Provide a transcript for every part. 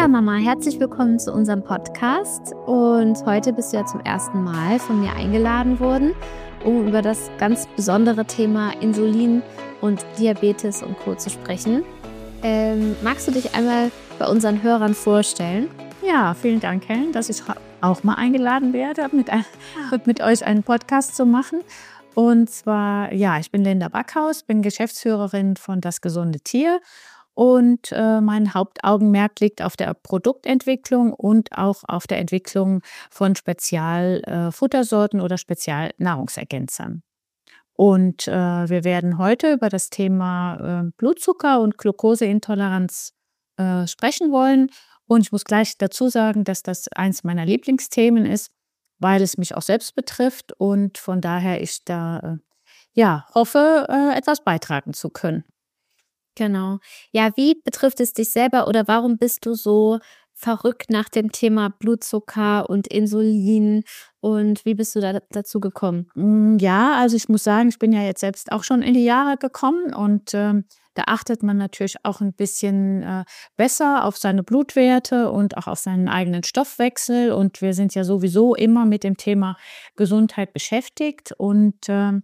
Ja, Mama, herzlich willkommen zu unserem Podcast. Und heute bist du ja zum ersten Mal von mir eingeladen worden, um über das ganz besondere Thema Insulin und Diabetes und Co. zu sprechen. Magst du dich einmal bei unseren Hörern vorstellen? Ja, vielen Dank, Helen, dass ich auch mal eingeladen werde, mit euch einen Podcast zu machen. Und zwar, ja, ich bin Linda Backhaus, bin Geschäftsführerin von Das Gesunde Tier. Und mein Hauptaugenmerk liegt auf der Produktentwicklung und auch auf der Entwicklung von Spezialfuttersorten oder Spezialnahrungsergänzern. Und wir werden heute über das Thema Blutzucker und Glukoseintoleranz sprechen wollen. Und ich muss gleich dazu sagen, dass das eins meiner Lieblingsthemen ist, weil es mich auch selbst betrifft und von daher ich da hoffe, etwas beitragen zu können. Genau. Ja, wie betrifft es dich selber oder warum bist du so verrückt nach dem Thema Blutzucker und Insulin und wie bist du dazu gekommen? Ja, also ich muss sagen, ich bin ja jetzt selbst auch schon in die Jahre gekommen und da achtet man natürlich auch ein bisschen besser auf seine Blutwerte und auch auf seinen eigenen Stoffwechsel. Und wir sind ja sowieso immer mit dem Thema Gesundheit beschäftigt. Und da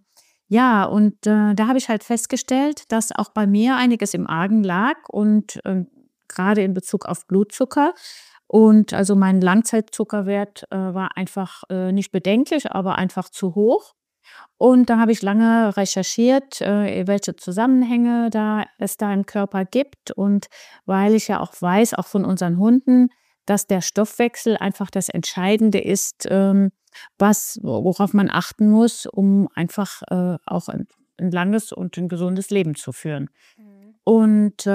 habe ich halt festgestellt, dass auch bei mir einiges im Argen lag und gerade in Bezug auf Blutzucker. Und also mein Langzeitzuckerwert war einfach nicht bedenklich, aber einfach zu hoch. Und da habe ich lange recherchiert, welche Zusammenhänge es da im Körper gibt. Und weil ich ja auch weiß, auch von unseren Hunden, dass der Stoffwechsel einfach das Entscheidende ist, worauf man achten muss, um einfach auch ein langes und ein gesundes Leben zu führen. Und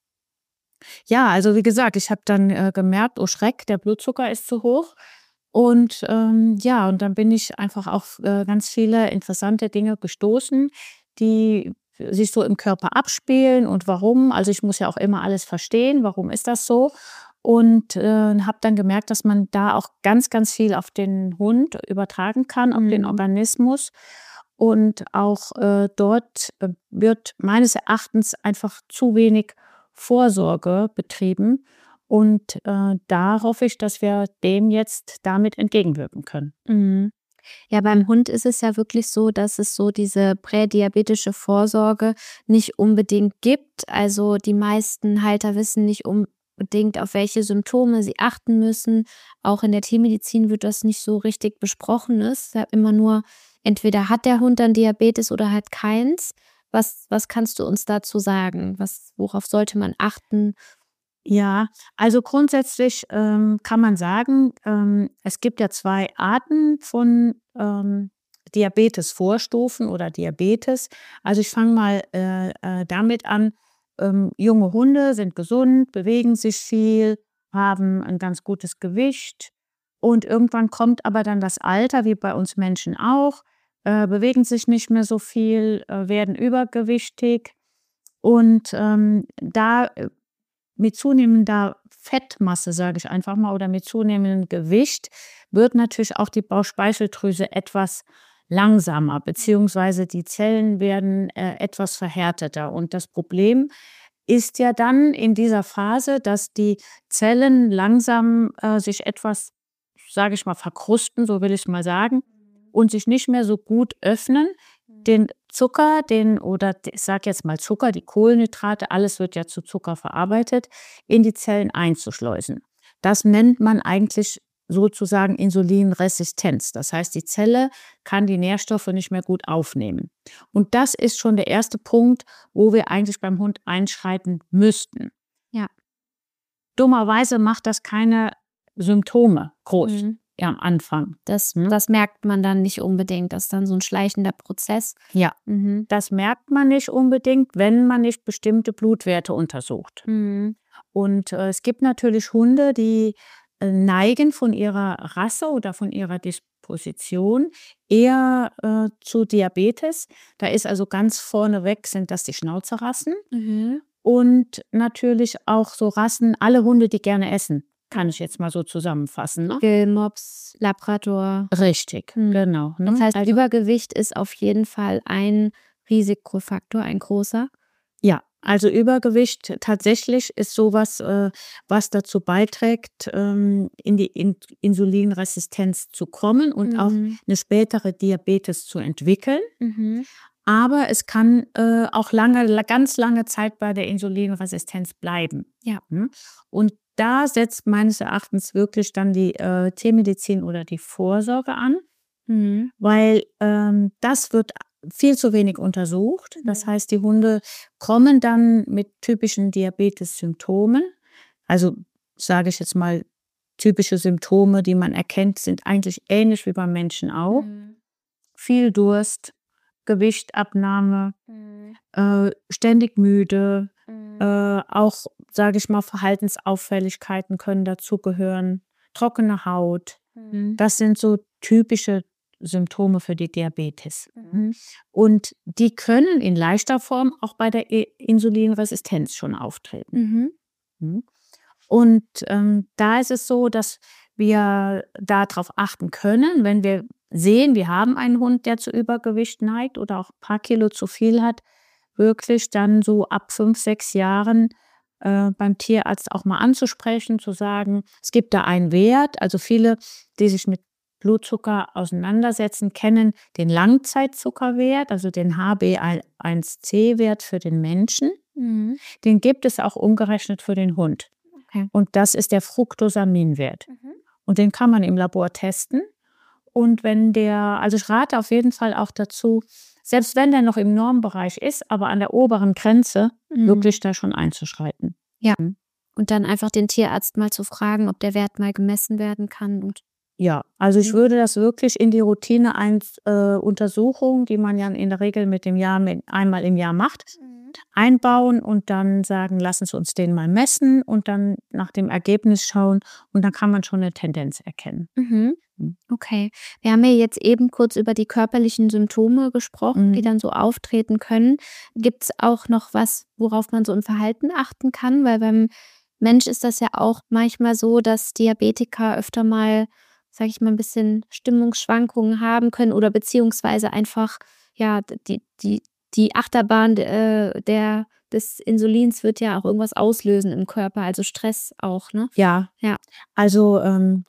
also wie gesagt, ich habe dann gemerkt, oh Schreck, der Blutzucker ist zu hoch. Und und dann bin ich einfach auf ganz viele interessante Dinge gestoßen, die sich so im Körper abspielen und warum. Also ich muss ja auch immer alles verstehen, warum ist das so? Und habe dann gemerkt, dass man da auch ganz, ganz viel auf den Hund übertragen kann, auf den Organismus. Und auch dort wird meines Erachtens einfach zu wenig Vorsorge betrieben. Und da hoffe ich, dass wir dem jetzt damit entgegenwirken können. Mhm. Ja, beim Hund ist es ja wirklich so, dass es so diese prädiabetische Vorsorge nicht unbedingt gibt. Also die meisten Halter wissen nicht unbedingt, auf welche Symptome sie achten müssen. Auch in der Tiermedizin wird das nicht so richtig besprochen. Es ist ja immer nur, entweder hat der Hund dann Diabetes oder halt keins. Was kannst du uns dazu sagen? Worauf sollte man achten? Ja, also grundsätzlich kann man sagen, es gibt ja 2 Arten von Diabetesvorstufen oder Diabetes. Also ich fange mal damit an, junge Hunde sind gesund, bewegen sich viel, haben ein ganz gutes Gewicht und irgendwann kommt aber dann das Alter, wie bei uns Menschen auch, bewegen sich nicht mehr so viel, werden übergewichtig und da mit zunehmender Fettmasse, sage ich einfach mal, oder mit zunehmendem Gewicht wird natürlich auch die Bauchspeicheldrüse etwas langsamer, beziehungsweise die Zellen werden etwas verhärteter. Und das Problem ist ja dann in dieser Phase, dass die Zellen langsam sich etwas, sage ich mal, verkrusten, so will ich mal sagen, und sich nicht mehr so gut öffnen. Den Zucker, ich sage jetzt mal Zucker, die Kohlenhydrate, alles wird ja zu Zucker verarbeitet, in die Zellen einzuschleusen. Das nennt man eigentlich sozusagen Insulinresistenz. Das heißt, die Zelle kann die Nährstoffe nicht mehr gut aufnehmen. Und das ist schon der erste Punkt, wo wir eigentlich beim Hund einschreiten müssten. Ja. Dummerweise macht das keine Symptome groß. Ja, am Anfang. Das merkt man dann nicht unbedingt. Das ist dann so ein schleichender Prozess. Ja, das merkt man nicht unbedingt, wenn man nicht bestimmte Blutwerte untersucht. Und es gibt natürlich Hunde, die neigen von ihrer Rasse oder von ihrer Disposition eher zu Diabetes. Da ist also ganz vorneweg sind das die Schnauzerrassen und natürlich auch so Rassen, alle Hunde, die gerne essen. Kann ich jetzt mal so zusammenfassen. Ne? Beagle, Mops, Labrador. Richtig, genau. Ne? Das heißt, Übergewicht ist auf jeden Fall ein Risikofaktor, ein großer. Ja, Also Übergewicht tatsächlich ist sowas, was dazu beiträgt, in die Insulinresistenz zu kommen und auch eine spätere Diabetes zu entwickeln. Mhm. Aber es kann, auch ganz lange Zeit bei der Insulinresistenz bleiben. Ja. Und da setzt meines Erachtens wirklich dann die, Tiermedizin oder die Vorsorge an, Mhm. weil, das wird viel zu wenig untersucht. Das Mhm. heißt, die Hunde kommen dann mit typischen Diabetes-Symptomen. Also, sage ich jetzt mal, typische Symptome, die man erkennt, sind eigentlich ähnlich wie beim Menschen auch. Mhm. Viel Durst, Gewichtabnahme, Mhm. ständig müde, Mhm. auch, sage ich mal, Verhaltensauffälligkeiten können dazugehören, trockene Haut. Mhm. Das sind so typische Symptome für die Diabetes. Mhm. Und die können in leichter Form auch bei der Insulinresistenz schon auftreten. Mhm. Mhm. Und, da ist es so, dass wir darauf achten können, wenn wir sehen, wir haben einen Hund, der zu Übergewicht neigt oder auch ein paar Kilo zu viel hat, wirklich dann so ab 5, 6 Jahren, beim Tierarzt auch mal anzusprechen, zu sagen, es gibt da einen Wert. Also viele, die sich mit Blutzucker auseinandersetzen, kennen den Langzeitzuckerwert, also den HbA1c-Wert für den Menschen. Mhm. Den gibt es auch umgerechnet für den Hund. Okay. Und das ist der Fructosaminwert. Mhm. Und den kann man im Labor testen. Und also ich rate auf jeden Fall auch dazu, selbst wenn der noch im Normbereich ist, aber an der oberen Grenze, wirklich da schon einzuschreiten. Ja. Mhm. Und dann einfach den Tierarzt mal zu fragen, ob der Wert mal gemessen werden kann und Ja, also ich würde das wirklich in die Routine Untersuchung, die man ja in der Regel einmal im Jahr macht, einbauen und dann sagen: „Lassen Sie uns den mal messen“, und dann nach dem Ergebnis schauen, und dann kann man schon eine Tendenz erkennen. Mhm. Mhm. Okay. Wir haben ja jetzt eben kurz über die körperlichen Symptome gesprochen, die dann so auftreten können. Gibt's auch noch was, worauf man so im Verhalten achten kann? Weil beim Mensch ist das ja auch manchmal so, dass Diabetiker öfter mal, sage ich mal, ein bisschen Stimmungsschwankungen haben können oder beziehungsweise einfach, ja, die Achterbahn, des Insulins wird ja auch irgendwas auslösen im Körper, also Stress auch, ne? Ja, Ja. also,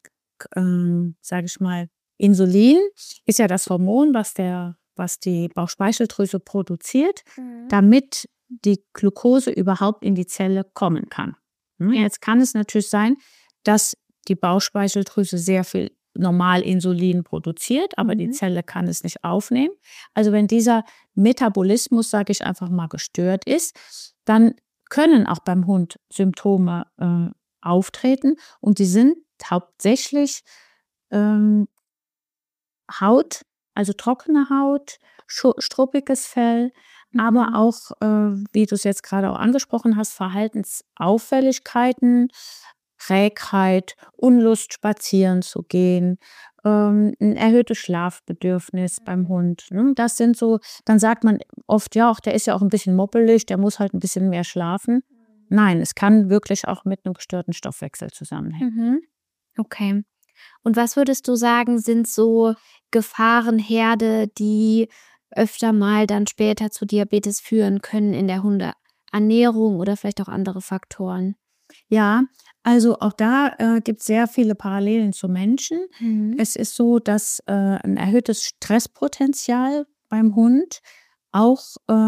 sage ich mal, Insulin ist ja das Hormon, was die Bauchspeicheldrüse produziert, damit die Glucose überhaupt in die Zelle kommen kann. Ja. Jetzt kann es natürlich sein, dass die Bauchspeicheldrüse sehr viel normal Insulin produziert, aber die Zelle kann es nicht aufnehmen. Also wenn dieser Metabolismus, sage ich einfach mal, gestört ist, dann können auch beim Hund Symptome auftreten, und die sind hauptsächlich ähm, Haut, also trockene Haut, struppiges Fell, aber auch, wie du es jetzt gerade auch angesprochen hast, Verhaltensauffälligkeiten, Trägheit, Unlust, spazieren zu gehen, 'n erhöhtes Schlafbedürfnis beim Hund, ne? Das sind so, dann sagt man oft: „Ja, ach, der ist ja auch ein bisschen moppelig, der muss halt ein bisschen mehr schlafen.“ Nein, es kann wirklich auch mit einem gestörten Stoffwechsel zusammenhängen. Mhm. Okay. Und was würdest du sagen, sind so Gefahrenherde, die öfter mal dann später zu Diabetes führen können in der Hundeernährung oder vielleicht auch andere Faktoren? Ja, also auch da, gibt's sehr viele Parallelen zu Menschen. Mhm. Es ist so, dass, 'n erhöhtes Stresspotenzial beim Hund auch,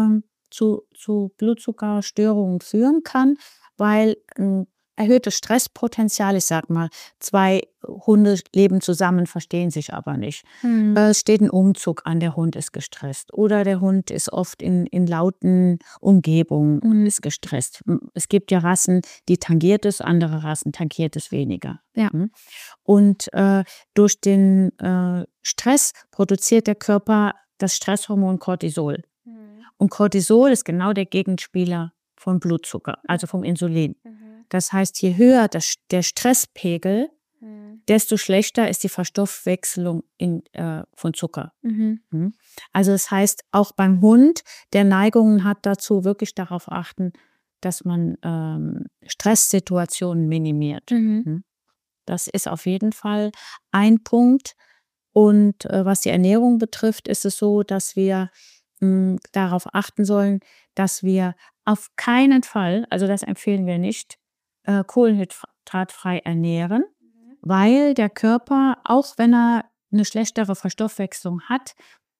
zu Blutzuckerstörungen führen kann, weil 'n erhöhtes Stresspotenzial, ich sage mal, 2 Hunde leben zusammen, verstehen sich aber nicht. Mhm. Es steht ein Umzug an, der Hund ist gestresst, oder der Hund ist oft in lauten Umgebungen und ist gestresst. Es gibt ja Rassen, die tangiert es, andere Rassen tangiert es weniger. Ja. Und, durch den, Stress produziert der Körper das Stresshormon Cortisol. Und Cortisol ist genau der Gegenspieler vom Blutzucker, also vom Insulin. Das heißt, je höher der Stresspegel, desto schlechter ist die Verstoffwechselung von Zucker. Mhm. Also das heißt, auch beim Hund, der Neigungen hat dazu, wirklich darauf achten, dass man Stresssituationen minimiert. Mhm. Das ist auf jeden Fall ein Punkt. Und was die Ernährung betrifft, ist es so, dass wir darauf achten sollen, dass wir auf keinen Fall, also das empfehlen wir nicht, kohlenhydratfrei ernähren, weil der Körper, auch wenn er eine schlechtere Verstoffwechslung hat,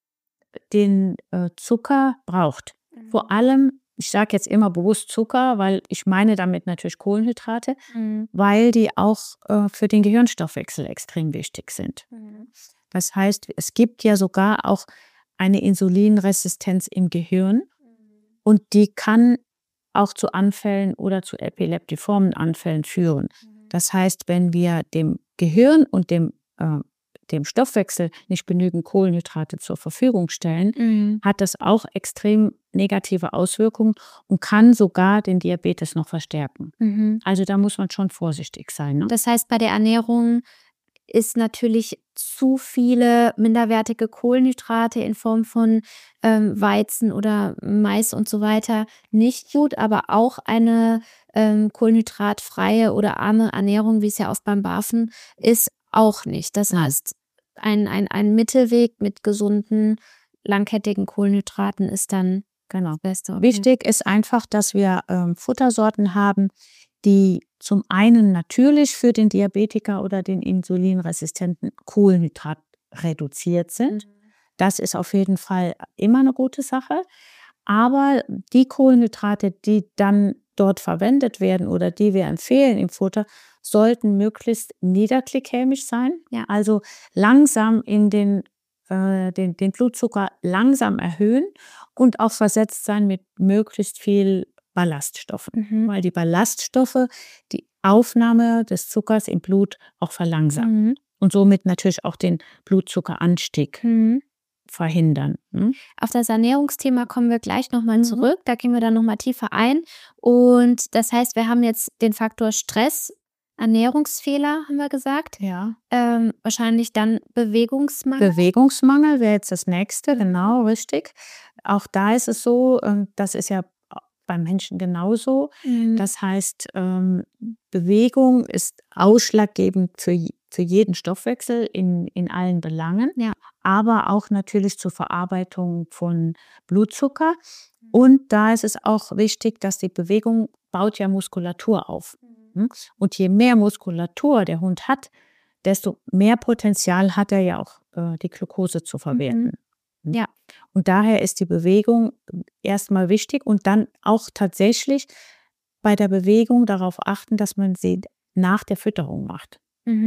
den Zucker braucht. Vor allem, ich sage jetzt immer bewusst Zucker, weil ich meine damit natürlich Kohlenhydrate, weil die auch für den Gehirnstoffwechsel extrem wichtig sind. Das heißt, es gibt ja sogar auch eine Insulinresistenz im Gehirn und die kann auch zu Anfällen oder zu epileptiformen Anfällen führen. Das heißt, wenn wir dem Gehirn und dem Stoffwechsel nicht genügend Kohlenhydrate zur Verfügung stellen, hat das auch extrem negative Auswirkungen und kann sogar den Diabetes noch verstärken. Also da muss man schon vorsichtig sein. Ne? Das heißt, bei der Ernährung ist natürlich zu viele minderwertige Kohlenhydrate in Form von Weizen oder Mais und so weiter nicht gut, aber auch eine kohlenhydratfreie oder arme Ernährung, wie es ja oft beim BAFen ist, auch nicht. Das heißt, ein Mittelweg mit gesunden, langkettigen Kohlenhydraten ist dann das Beste. Wichtig ist einfach, dass wir Futtersorten haben, die zum einen natürlich für den Diabetiker oder den insulinresistenten Kohlenhydrat reduziert sind. Das ist auf jeden Fall immer eine gute Sache. Aber die Kohlenhydrate, die dann dort verwendet werden oder die wir empfehlen im Futter, sollten möglichst niederglykämisch sein. Ja. Also langsam in den Blutzucker langsam erhöhen und auch versetzt sein mit möglichst viel Ballaststoffen, weil die Ballaststoffe die Aufnahme des Zuckers im Blut auch verlangsamen und somit natürlich auch den Blutzuckeranstieg verhindern. Auf das Ernährungsthema kommen wir gleich nochmal zurück, da gehen wir dann nochmal tiefer ein. Und das heißt, wir haben jetzt den Faktor Stress, Ernährungsfehler, haben wir gesagt. Ja. Wahrscheinlich dann Bewegungsmangel. Bewegungsmangel wäre jetzt das nächste, genau, richtig. Auch da ist es so, das ist ja beim Menschen genauso. Das heißt, Bewegung ist ausschlaggebend für jeden Stoffwechsel in allen Belangen, aber auch natürlich zur Verarbeitung von Blutzucker. Und da ist es auch wichtig, dass die Bewegung baut ja Muskulatur auf. Und je mehr Muskulatur der Hund hat, desto mehr Potenzial hat er ja auch, die Glucose zu verwerten. Ja. Und daher ist die Bewegung erstmal wichtig und dann auch tatsächlich bei der Bewegung darauf achten, dass man sie nach der Fütterung macht.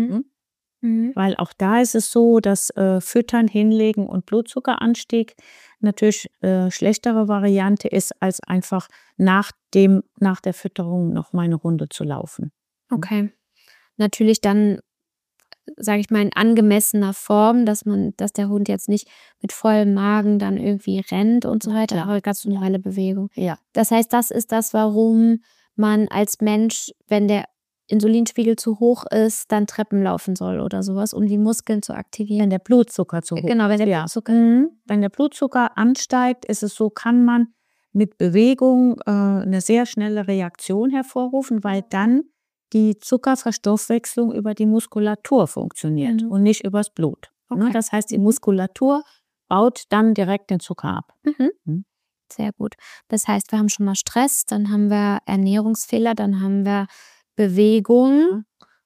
Weil auch da ist es so, dass Füttern, Hinlegen und Blutzuckeranstieg natürlich schlechtere Variante ist, als einfach nach der Fütterung noch mal eine Runde zu laufen. Okay. Natürlich dann, sage ich mal, in angemessener Form, dass der Hund jetzt nicht mit vollem Magen dann irgendwie rennt und so weiter, aber ganz normale Bewegung. Ja. Das heißt, das ist das, warum man als Mensch, wenn der Insulinspiegel zu hoch ist, dann Treppen laufen soll oder sowas, um die Muskeln zu aktivieren. Wenn der Blutzucker zu hoch ist. Genau, wenn der Blutzucker. Wenn der Blutzucker ansteigt, ist es so, kann man mit Bewegung eine sehr schnelle Reaktion hervorrufen, weil dann die Zuckerverstoffwechslung über die Muskulatur funktioniert und nicht übers Blut. Okay. Das heißt, die Muskulatur baut dann direkt den Zucker ab. Sehr gut. Das heißt, wir haben schon mal Stress, dann haben wir Ernährungsfehler, dann haben wir Bewegung.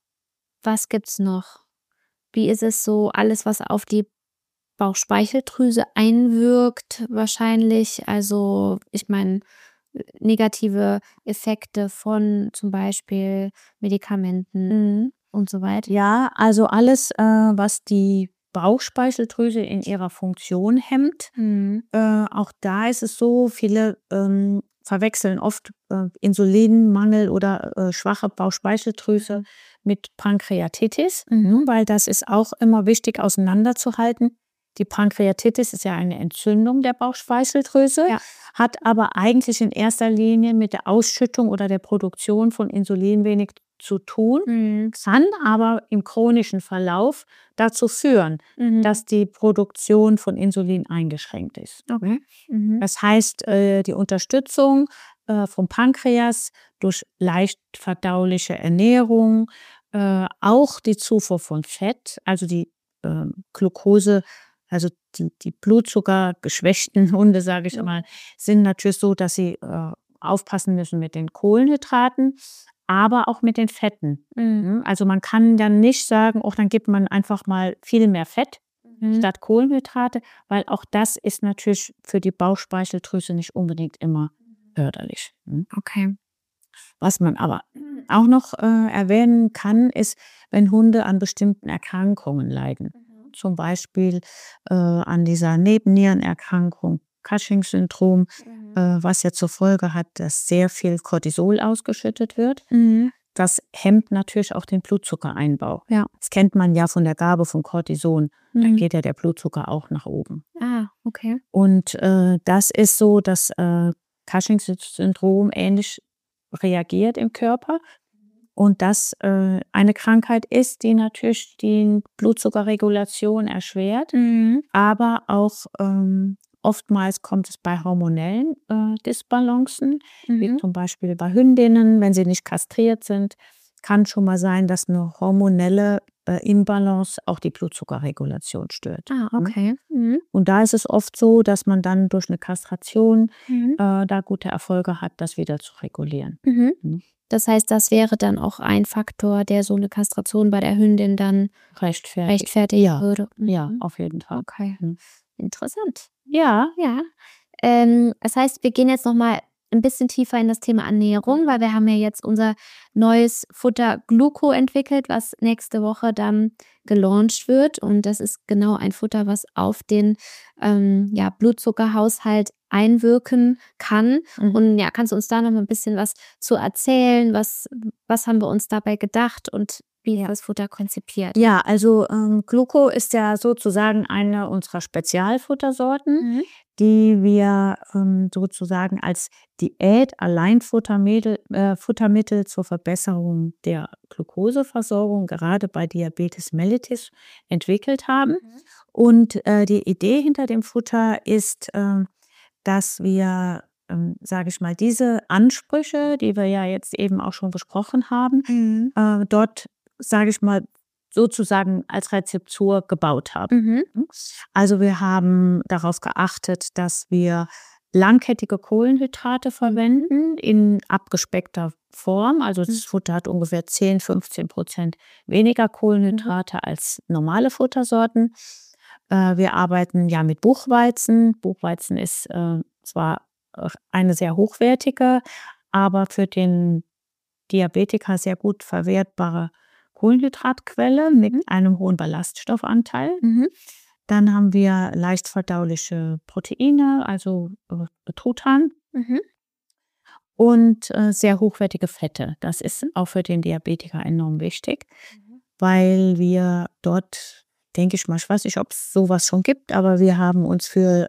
Was gibt's noch? Wie ist es so, alles, was auf die Bauchspeicheldrüse einwirkt, wahrscheinlich? Also, ich meine, negative Effekte von zum Beispiel Medikamenten und so weiter. Ja, also alles, was die Bauchspeicheldrüse in ihrer Funktion hemmt. Auch da ist es so, viele verwechseln oft Insulinmangel oder schwache Bauchspeicheldrüse mit Pankreatitis, weil das ist auch immer wichtig auseinanderzuhalten. Die Pankreatitis ist ja eine Entzündung der Bauchspeicheldrüse, hat aber eigentlich in erster Linie mit der Ausschüttung oder der Produktion von Insulin wenig zu tun, kann aber im chronischen Verlauf dazu führen, dass die Produktion von Insulin eingeschränkt ist. Okay. Das heißt, die Unterstützung vom Pankreas durch leicht verdauliche Ernährung, auch die Zufuhr von Fett, also die Glucose, also die Blutzucker geschwächten Hunde, sage ich mal, sind natürlich so, dass sie aufpassen müssen mit den Kohlenhydraten, aber auch mit den Fetten. Mhm. Also man kann dann nicht sagen, dann gibt man einfach mal viel mehr Fett statt Kohlenhydrate, weil auch das ist natürlich für die Bauchspeicheldrüse nicht unbedingt immer förderlich. Okay. Was man aber auch noch erwähnen kann, ist, wenn Hunde an bestimmten Erkrankungen leiden. Zum Beispiel an dieser Nebennierenerkrankung, Cushing-Syndrom, was ja zur Folge hat, dass sehr viel Cortisol ausgeschüttet wird. Mhm. Das hemmt natürlich auch den Blutzuckereinbau. Ja. Das kennt man ja von der Gabe von Cortison. Da geht ja der Blutzucker auch nach oben. Ah, okay. Und das ist so, dass Cushing-Syndrom ähnlich reagiert im Körper und das eine Krankheit ist, die natürlich die Blutzuckerregulation erschwert, aber auch oftmals kommt es bei hormonellen Disbalancen, wie zum Beispiel bei Hündinnen, wenn sie nicht kastriert sind, kann schon mal sein, dass eine hormonelle Imbalance auch die Blutzuckerregulation stört. Ah, okay. Und da ist es oft so, dass man dann durch eine Kastration da gute Erfolge hat, das wieder zu regulieren. Das heißt, das wäre dann auch ein Faktor, der so eine Kastration bei der Hündin dann rechtfertigen würde. Ja, auf jeden Fall. Okay. Interessant. Ja. Ja. Das heißt, wir gehen jetzt noch mal ein bisschen tiefer in das Thema Ernährung, weil wir haben ja jetzt unser neues Futter Gluco entwickelt, was nächste Woche dann gelauncht wird. Und das ist genau ein Futter, was auf den Blutzuckerhaushalt einwirken kann. Und ja, kannst du uns da noch mal ein bisschen was zu erzählen? Was haben wir uns dabei gedacht und wie ist das Futter konzipiert? Ja, also Gluco ist ja sozusagen eine unserer Spezialfuttersorten, die wir sozusagen als Futtermittel zur Verbesserung der Glukoseversorgung, gerade bei Diabetes mellitus, entwickelt haben. Und die Idee hinter dem Futter ist, dass wir, sage ich mal, diese Ansprüche, die wir ja jetzt eben auch schon besprochen haben, dort, sage ich mal, sozusagen als Rezeptur gebaut haben. Also wir haben darauf geachtet, dass wir langkettige Kohlenhydrate verwenden in abgespeckter Form. Also das Futter hat ungefähr 10-15% weniger Kohlenhydrate als normale Futtersorten. Wir arbeiten ja mit Buchweizen. Buchweizen ist zwar eine sehr hochwertige, aber für den Diabetiker sehr gut verwertbare Kohlenhydratquelle mit einem hohen Ballaststoffanteil. Dann haben wir leicht verdauliche Proteine, also Truthahn. Und sehr hochwertige Fette. Das ist auch für den Diabetiker enorm wichtig, weil wir dort, denke ich mal, ich weiß nicht, ob es sowas schon gibt, aber wir haben uns für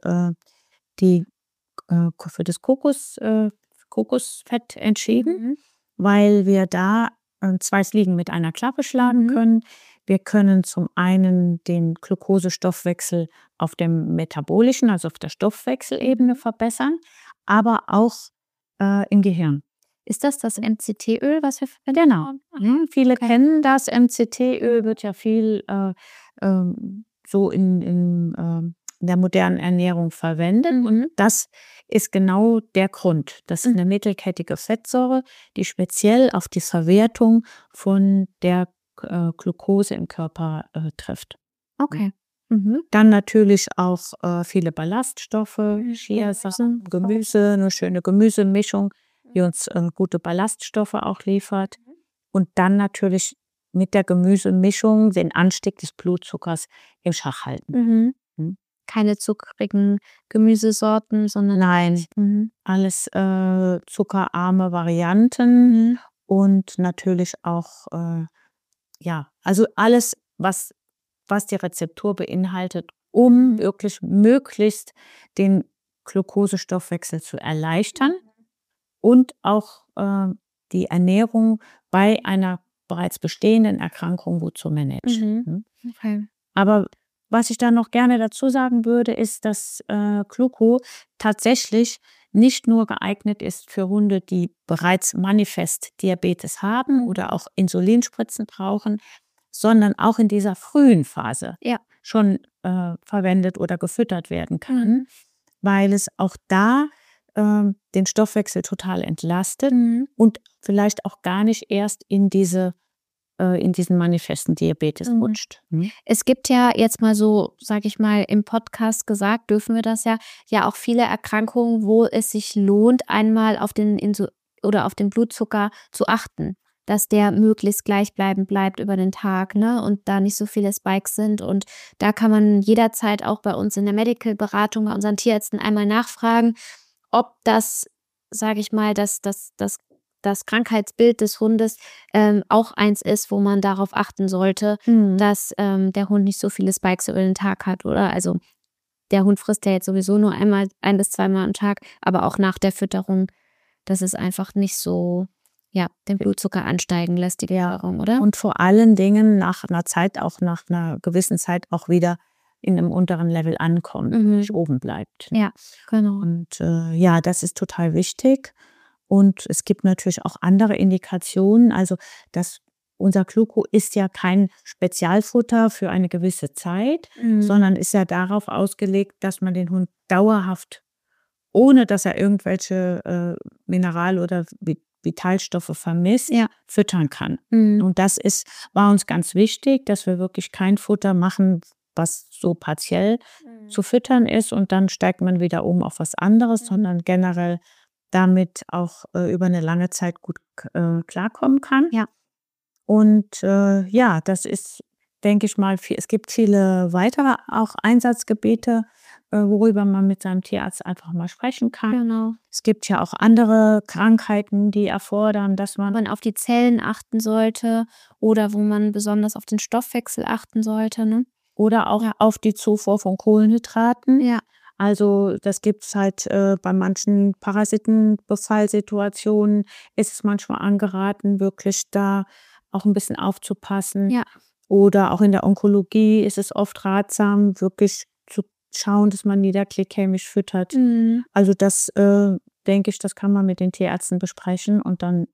das Kokosfett entschieden, weil wir da zwei Fliegen mit einer Klappe schlagen können. Wir können zum einen den Glukosestoffwechsel auf dem metabolischen, also auf der Stoffwechselebene verbessern, aber auch im Gehirn. Ist das MCT-Öl, was wir verwenden? Genau. Viele kennen das. MCT-Öl wird ja viel so in der modernen Ernährung verwendet. Und das ist genau der Grund. Das ist eine mittelkettige Fettsäure, die speziell auf die Verwertung von der Glucose im Körper trifft. Okay. Dann natürlich auch viele Ballaststoffe, Chiasamen, Gemüse, eine schöne Gemüsemischung, die uns gute Ballaststoffe auch liefert. Und dann natürlich mit der Gemüsemischung den Anstieg des Blutzuckers im Schach halten. Keine zuckrigen Gemüsesorten, sondern Nein, alles zuckerarme Varianten und natürlich auch also alles, was die Rezeptur beinhaltet, um wirklich möglichst den Glukosestoffwechsel zu erleichtern und auch die Ernährung bei einer bereits bestehenden Erkrankung gut zu managen. Okay. Aber was ich da noch gerne dazu sagen würde, ist, dass Gluco tatsächlich nicht nur geeignet ist für Hunde, die bereits manifest Diabetes haben oder auch Insulinspritzen brauchen, sondern auch in dieser frühen Phase schon verwendet oder gefüttert werden kann, weil es auch da den Stoffwechsel total entlastet und vielleicht auch gar nicht erst in diesen manifesten Diabetes rutscht. Es gibt ja jetzt mal so, sage ich mal, im Podcast gesagt, dürfen wir das ja auch viele Erkrankungen, wo es sich lohnt, einmal auf den auf den Blutzucker zu achten, dass der möglichst gleichbleibend bleibt über den Tag, ne, und da nicht so viele Spikes sind. Und da kann man jederzeit auch bei uns in der Medical-Beratung, bei unseren Tierärzten einmal nachfragen, ob das, sage ich mal, das Krankheitsbild des Hundes auch eins ist, wo man darauf achten sollte, dass der Hund nicht so viele Spikes über den Tag hat, oder? Also der Hund frisst ja jetzt sowieso nur ein bis zweimal am Tag, aber auch nach der Fütterung, dass es einfach nicht so, ja, den Blutzucker ansteigen lässt, die Fütterung, oder? Und vor allen Dingen nach einer gewissen Zeit auch wieder in einem unteren Level ankommt, nicht oben bleibt. Ja, genau. Und das ist total wichtig. Und es gibt natürlich auch andere Indikationen. Also unser Gluco ist ja kein Spezialfutter für eine gewisse Zeit, sondern ist ja darauf ausgelegt, dass man den Hund dauerhaft, ohne dass er irgendwelche Mineral- oder Vitalstoffe vermisst, füttern kann. Und das war uns ganz wichtig, dass wir wirklich kein Futter machen, was so partiell zu füttern ist und dann steigt man wieder um auf was anderes, sondern generell damit auch über eine lange Zeit gut klarkommen kann. Ja. Und das ist, denke ich mal, es gibt viele weitere auch Einsatzgebiete, worüber man mit seinem Tierarzt einfach mal sprechen kann. Genau. Es gibt ja auch andere Krankheiten, die erfordern, dass man auf die Zellen achten sollte oder wo man besonders auf den Stoffwechsel achten sollte, ne? Oder auch auf die Zufuhr von Kohlenhydraten. Ja. Also das gibt es halt bei manchen Parasitenbefallsituationen ist es manchmal angeraten, wirklich da auch ein bisschen aufzupassen. Ja. Oder auch in der Onkologie ist es oft ratsam, wirklich zu schauen, dass man niederglykämisch füttert. Also das denke ich, das kann man mit den Tierärzten besprechen und dann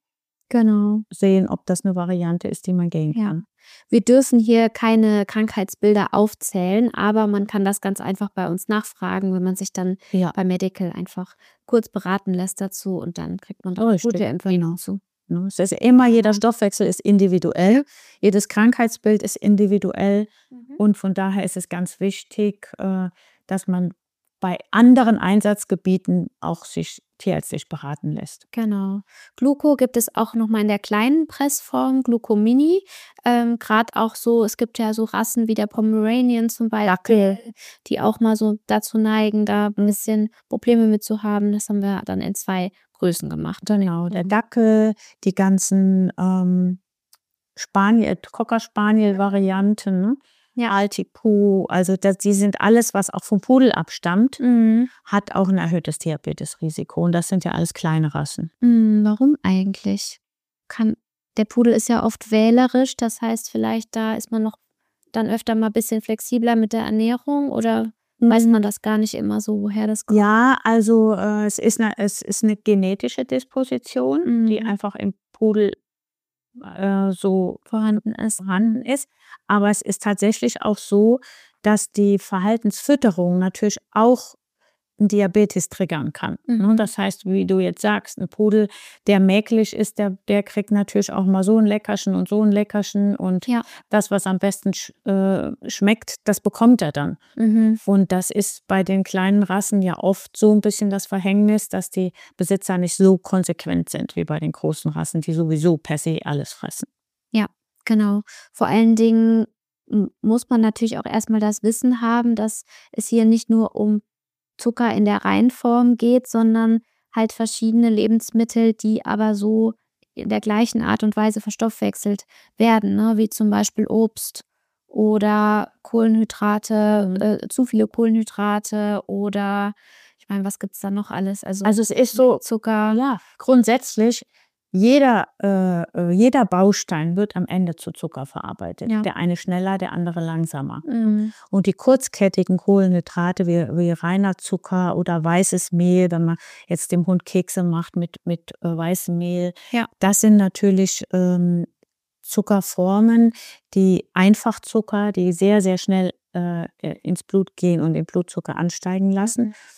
sehen, ob das eine Variante ist, die man gehen kann. Wir dürfen hier keine Krankheitsbilder aufzählen, aber man kann das ganz einfach bei uns nachfragen, wenn man sich dann bei Medical einfach kurz beraten lässt dazu und dann kriegt man da gute Informationen zu. Es ist immer, jeder Stoffwechsel ist individuell, jedes Krankheitsbild ist individuell und von daher ist es ganz wichtig, dass man bei anderen Einsatzgebieten auch sich tierärztlich beraten lässt. Genau. Gluco gibt es auch noch mal in der kleinen Pressform, Gluco Mini. Gerade auch so, es gibt ja so Rassen wie der Pomeranian zum Beispiel, die auch mal so dazu neigen, da ein bisschen Probleme mit zu haben. Das haben wir dann in 2 Größen gemacht. Genau, der Dackel, die ganzen Cocker Spaniel Varianten, ne? Ja. Altipu, also die sind alles, was auch vom Pudel abstammt, hat auch ein erhöhtes Diabetesrisiko. Und das sind ja alles kleine Rassen. Warum eigentlich? Der Pudel ist ja oft wählerisch, das heißt, vielleicht da ist man noch dann öfter mal ein bisschen flexibler mit der Ernährung oder weiß man das gar nicht immer so, woher das kommt? Ja, also es ist eine genetische Disposition, die einfach im Pudel so vorhanden ist. Aber es ist tatsächlich auch so, dass die Verhaltensfütterung natürlich auch Diabetes triggern kann. Das heißt, wie du jetzt sagst, ein Pudel, der mäglich ist, der kriegt natürlich auch mal so ein Leckerchen und so ein Leckerchen und das, was am besten schmeckt, das bekommt er dann. Und das ist bei den kleinen Rassen ja oft so ein bisschen das Verhängnis, dass die Besitzer nicht so konsequent sind wie bei den großen Rassen, die sowieso per se alles fressen. Ja, genau. Vor allen Dingen muss man natürlich auch erstmal das Wissen haben, dass es hier nicht nur um Zucker in der Reinform geht, sondern halt verschiedene Lebensmittel, die aber so in der gleichen Art und Weise verstoffwechselt werden, ne? Wie zum Beispiel Obst oder Kohlenhydrate, zu viele Kohlenhydrate oder ich meine, was gibt's da noch alles? Also es ist so, Zucker. Grundsätzlich jeder Baustein wird am Ende zu Zucker verarbeitet. Der eine schneller, der andere langsamer. Und die kurzkettigen Kohlenhydrate wie reiner Zucker oder weißes Mehl, wenn man jetzt dem Hund Kekse macht mit weißem Mehl, das sind natürlich Zuckerformen, die Einfachzucker, die sehr, sehr schnell ins Blut gehen und den Blutzucker ansteigen lassen.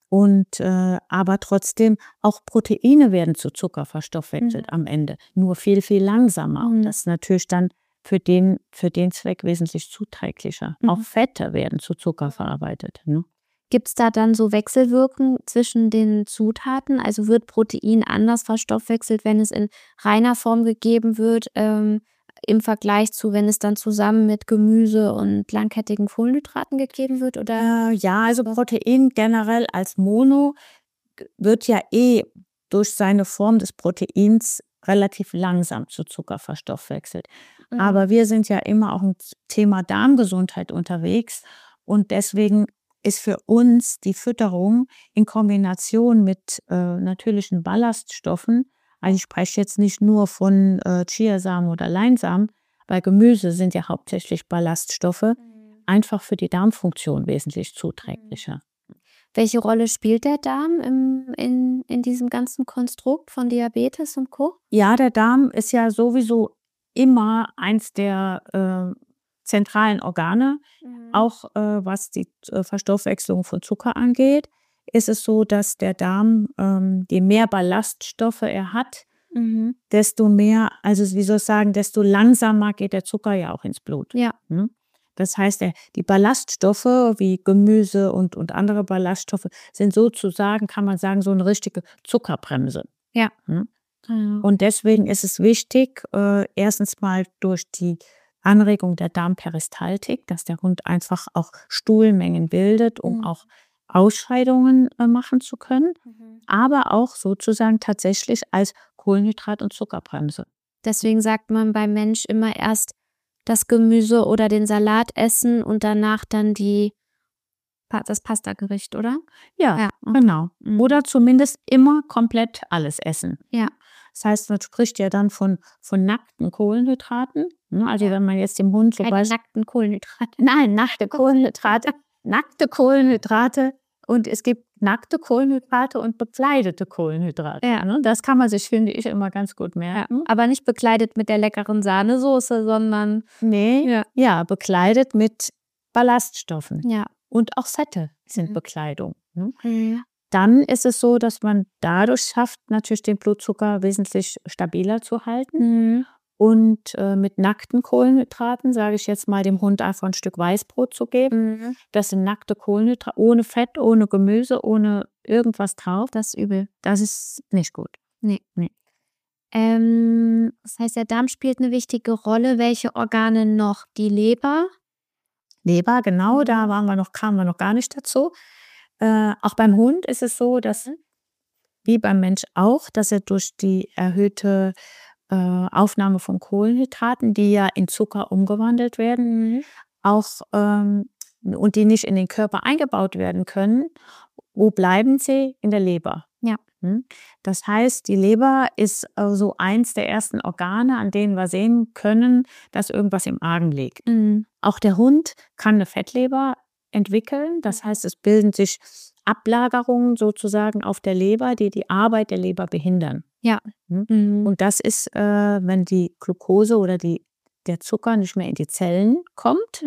und aber trotzdem auch Proteine werden zu Zucker verstoffwechselt am Ende, nur viel, viel langsamer. Das ist natürlich dann für den Zweck wesentlich zuträglicher. Auch Fette werden zu Zucker verarbeitet, ne? Gibt es da dann so Wechselwirkungen zwischen den Zutaten? Also wird Protein anders verstoffwechselt, wenn es in reiner Form gegeben wird, im Vergleich zu, wenn es dann zusammen mit Gemüse und langkettigen Kohlenhydraten gegeben wird? Oder? Ja, also Protein generell als Mono wird ja durch seine Form des Proteins relativ langsam zu Zucker verstoffwechselt. Aber wir sind ja immer auch im Thema Darmgesundheit unterwegs und deswegen ist für uns die Fütterung in Kombination mit natürlichen Ballaststoffen, also ich spreche jetzt nicht nur von Chiasamen oder Leinsamen, bei Gemüse sind ja hauptsächlich Ballaststoffe, einfach für die Darmfunktion wesentlich zuträglicher. Welche Rolle spielt der Darm in diesem ganzen Konstrukt von Diabetes und Co.? Ja, der Darm ist ja sowieso immer eins der zentralen Organe, auch was die Verstoffwechslung von Zucker angeht. Ist es so, dass der Darm, je mehr Ballaststoffe er hat, desto mehr, also wie soll ich sagen, desto langsamer geht der Zucker ja auch ins Blut. Ja. Das heißt, die Ballaststoffe wie Gemüse und andere Ballaststoffe sind sozusagen, kann man sagen, so eine richtige Zuckerbremse. Ja. Und deswegen ist es wichtig, erstens mal durch die Anregung der Darmperistaltik, dass der Hund einfach auch Stuhlmengen bildet, um auch Ausscheidungen machen zu können, aber auch sozusagen tatsächlich als Kohlenhydrat- und Zuckerbremse. Deswegen sagt man beim Mensch immer erst das Gemüse oder den Salat essen und danach dann das Pastagericht, oder? Ja, genau. Oder zumindest immer komplett alles essen. Ja. Das heißt, man spricht ja dann von nackten Kohlenhydraten. Also wenn man jetzt dem Hund nackten Kohlenhydrate. Nein, nackte Kohlenhydrate. Nackte Kohlenhydrate. Und es gibt nackte Kohlenhydrate und bekleidete Kohlenhydrate. Ja. Ne? Das kann man sich, finde ich, immer ganz gut merken. Ja, aber nicht bekleidet mit der leckeren Sahnesoße, sondern bekleidet mit Ballaststoffen. Ja. Und auch Fette sind Bekleidung. Ne? Dann ist es so, dass man dadurch schafft, natürlich den Blutzucker wesentlich stabiler zu halten. Und mit nackten Kohlenhydraten, sage ich jetzt mal, dem Hund einfach ein Stück Weißbrot zu geben. Das sind nackte Kohlenhydrate, ohne Fett, ohne Gemüse, ohne irgendwas drauf. Das ist übel. Das ist nicht gut. Nee. Das heißt, der Darm spielt eine wichtige Rolle. Welche Organe noch? Die Leber? Leber, genau, da kamen wir noch gar nicht dazu. Auch beim Hund ist es so, dass, wie beim Mensch auch, dass er durch die erhöhte Aufnahme von Kohlenhydraten, die ja in Zucker umgewandelt werden, auch und die nicht in den Körper eingebaut werden können. Wo bleiben sie? In der Leber. Ja. Das heißt, die Leber ist so eins der ersten Organe, an denen wir sehen können, dass irgendwas im Argen liegt. Auch der Hund kann eine Fettleber entwickeln. Das heißt, es bilden sich Ablagerungen sozusagen auf der Leber, die die Arbeit der Leber behindern. Ja. Und das ist, wenn die Glucose oder der Zucker nicht mehr in die Zellen kommt,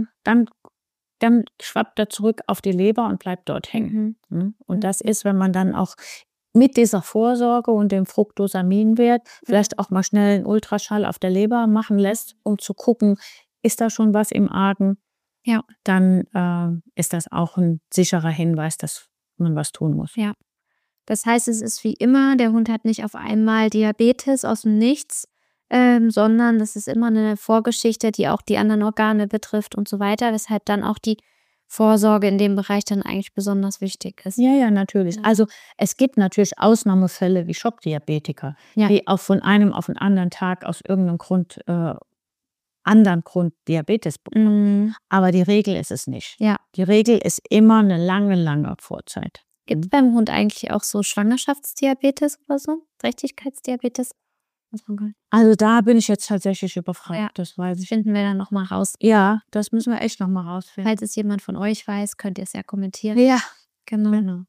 dann schwappt er zurück auf die Leber und bleibt dort hängen. Und das ist, wenn man dann auch mit dieser Vorsorge und dem Fructosaminwert vielleicht auch mal schnell einen Ultraschall auf der Leber machen lässt, um zu gucken, ist da schon was im Argen? Ja. Dann ist das auch ein sicherer Hinweis, dass man was tun muss. Ja. Das heißt, es ist wie immer, der Hund hat nicht auf einmal Diabetes aus dem Nichts, sondern das ist immer eine Vorgeschichte, die auch die anderen Organe betrifft und so weiter, weshalb dann auch die Vorsorge in dem Bereich dann eigentlich besonders wichtig ist. Ja, natürlich. Ja. Also es gibt natürlich Ausnahmefälle wie Schockdiabetiker, die auch von einem auf den anderen Tag aus irgendeinem anderen Grund Diabetes bekommen. Aber die Regel ist es nicht. Ja. Die Regel ist immer eine lange Vorzeit. Gibt es beim Hund eigentlich auch so Schwangerschaftsdiabetes oder so? Trächtigkeitsdiabetes? Also da bin ich jetzt tatsächlich überfragt. Ja. Das weiß ich. Finden wir dann nochmal raus. Ja, das müssen wir echt nochmal rausfinden. Falls es jemand von euch weiß, könnt ihr es ja kommentieren. Ja, genau.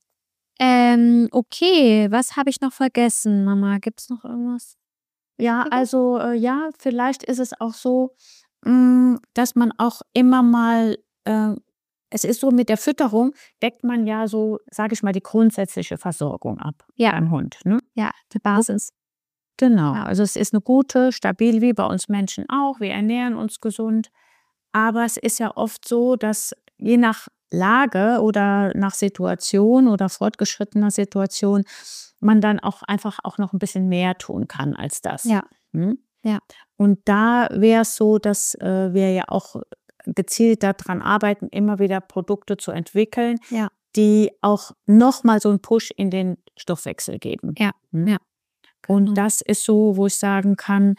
Okay, was habe ich noch vergessen, Mama? Gibt es noch irgendwas? Ja, also vielleicht ist es auch so, dass man auch immer mal es ist so, mit der Fütterung deckt man ja so, sage ich mal, die grundsätzliche Versorgung ab beim Hund. Ne? Ja, die Basis. Genau, also es ist eine gute, stabil, wie bei uns Menschen auch. Wir ernähren uns gesund. Aber es ist ja oft so, dass je nach Lage oder nach Situation oder fortgeschrittener Situation man dann auch einfach auch noch ein bisschen mehr tun kann als das. Ja. Ja. Und da wäre es so, dass wir ja auch gezielt daran arbeiten, immer wieder Produkte zu entwickeln, die auch nochmal so einen Push in den Stoffwechsel geben. Ja. Und das ist so, wo ich sagen kann,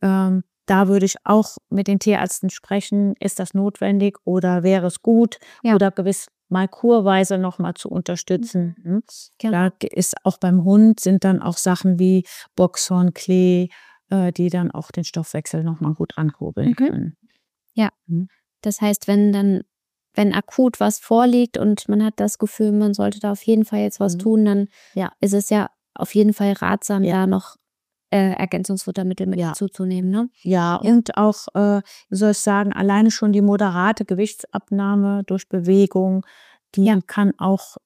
da würde ich auch mit den Tierärzten sprechen, ist das notwendig oder wäre es gut oder gewiss mal kurweise nochmal zu unterstützen. Da ist auch beim Hund sind dann auch Sachen wie Boxhorn, Klee, die dann auch den Stoffwechsel nochmal gut ankurbeln können. Ja, das heißt, wenn akut was vorliegt und man hat das Gefühl, man sollte da auf jeden Fall jetzt was tun, dann ist es ja auf jeden Fall ratsam, da noch Ergänzungsfuttermittel mit zuzunehmen. Ne? Ja, und auch, soll ich sagen, alleine schon die moderate Gewichtsabnahme durch Bewegung, die kann auch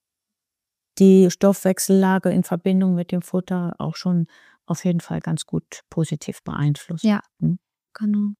die Stoffwechsellage in Verbindung mit dem Futter auch schon auf jeden Fall ganz gut positiv beeinflussen. Ja, genau.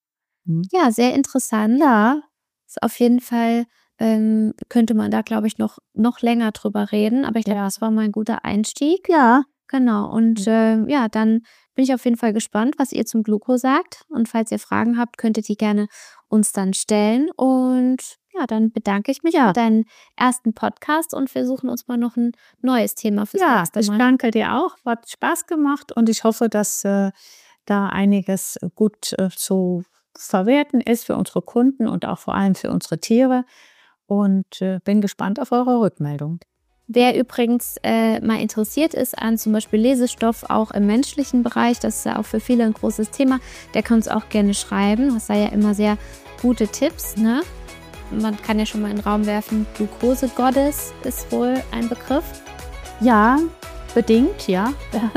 Ja, sehr interessant. Ja, ist auf jeden Fall, könnte man da, glaube ich, noch länger drüber reden, aber ich glaube, das war mal ein guter Einstieg. Ja. Genau, und dann bin ich auf jeden Fall gespannt, was ihr zum Gluco sagt. Und falls ihr Fragen habt, könnt ihr die gerne uns dann stellen. Und dann bedanke ich mich für deinen ersten Podcast und wir suchen uns mal noch ein neues Thema fürs nächste Mal. Ich danke dir auch. Hat Spaß gemacht und ich hoffe, dass da einiges gut zu verwerten ist für unsere Kunden und auch vor allem für unsere Tiere. Und bin gespannt auf eure Rückmeldung. Wer übrigens mal interessiert ist an zum Beispiel Lesestoff, auch im menschlichen Bereich, das ist ja auch für viele ein großes Thema, der kann uns auch gerne schreiben. Das sei ja immer sehr gute Tipps, ne? Man kann ja schon mal in den Raum werfen, Glucose Goddess ist wohl ein Begriff. Ja, bedingt, ja.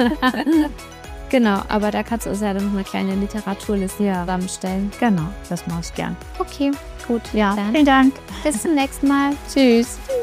Genau, aber da kannst du uns ja dann noch eine kleine Literaturliste zusammenstellen. Genau, das mache ich gern. Okay, gut. Ja, vielen Dank. Bis zum nächsten Mal. Tschüss.